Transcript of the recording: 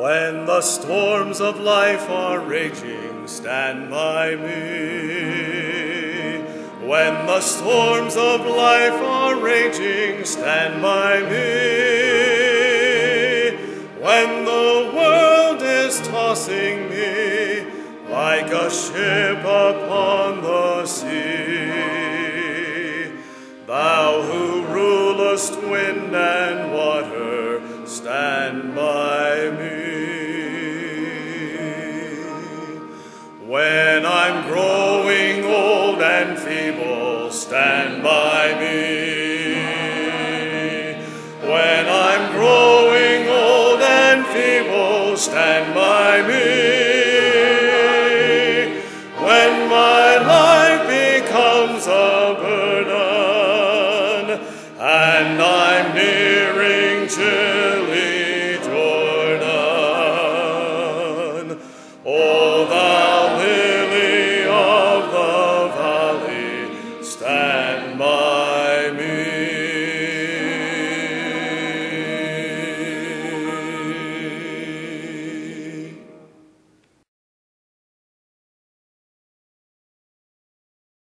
When the storms of life are raging, stand by me. When the storms of life are raging, stand by me. When the world is tossing me like a ship upon the sea, thou who rulest wind and water, stand by me. When I'm growing old and feeble, stand by me.